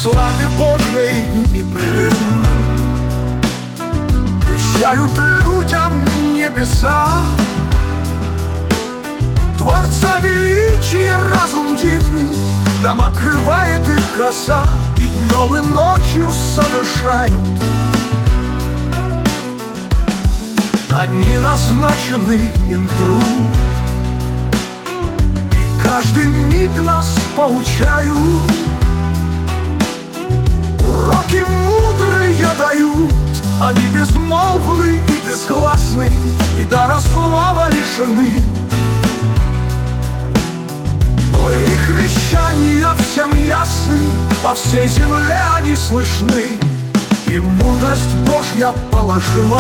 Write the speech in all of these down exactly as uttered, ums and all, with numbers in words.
славе Божьей непрерывно вещают людям небеса. Творца величия разум дивный нам открывает их краса, и днем и ночью совершают они назначенный им труд. И каждый миг нас поучают, уроки мудрые дают. Они безмолвны и безгласны, и дара слова лишены. Но их вещания всем ясны, по всей земле они слышны. И мудрость Божья положила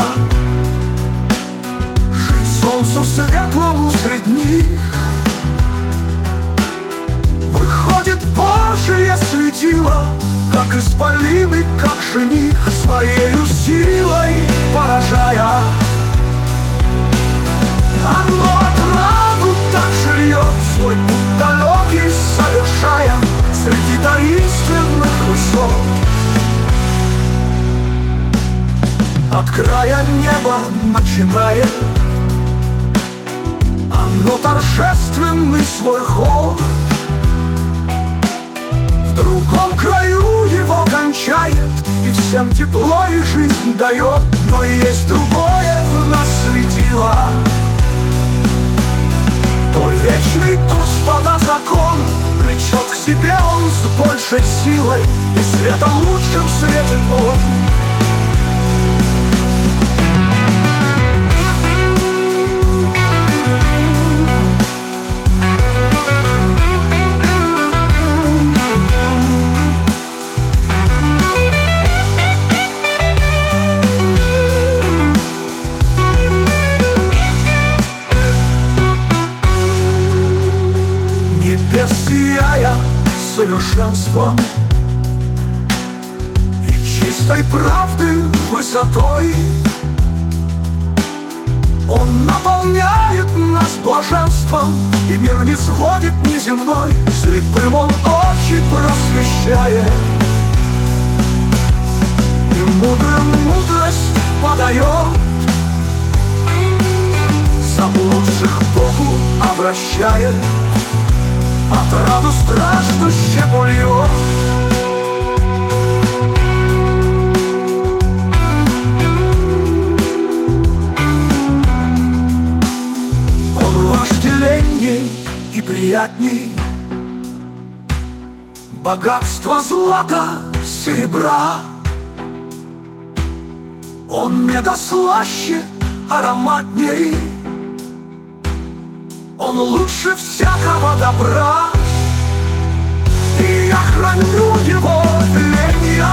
жизнь солнцу светлому средь них. Выходит Божие светило, как исполины, как жених, своею силой поражая. Оно отраду так же льет, свой путь далекий совершая среди таинственных высот. От края неба начиная, оно торжественный свой ход. В другом краю его кончает, и всем тепло и жизнь дает. Но есть другое в нас светило, то вечный Господа закон. Влечет к себе он с большей силой, и светом лучшим светит он. Сияя совершенством и чистой правды высотой, он наполняет нас блаженством, и мир не сводит неземной. Слепым он очи просвещает, и мудрым мудрость подает. Заблудших Богу обращает, отраду страждущему болью. Он вожделенней и приятней богатство злата, серебра. Он медослаще, ароматней, он лучше всякого добра. И я храню его веления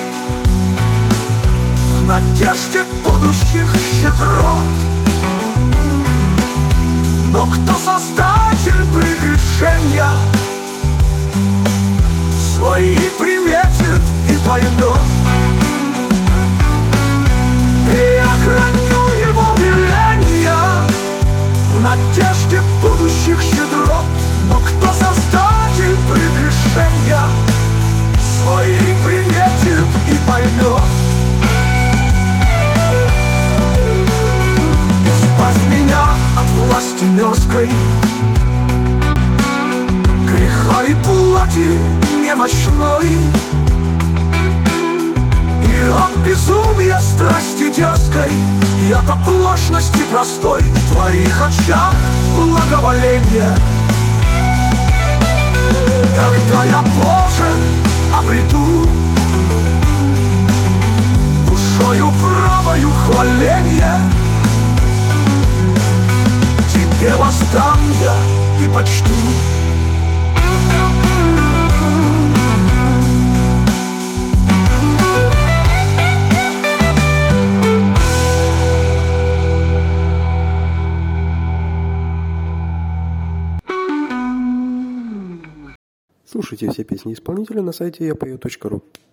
в надежде будущих щедрот. Но кто создатель прегрешения, свои приметит и пойдет. И я храню его веления в надежде будущих щедрот. Но кто создатель прегрешения, свои приметит и поймет. Избавь меня от власти мирской, греха и плоти немощной, и от безумия страсти дерзкой, и от оплошности простой. В твоих очах благоволение, когда я, Боже, обрету душою правою хваление, Тебе воздам я и почту. Слушайте все песни исполнителя на сайте я пою точка ру.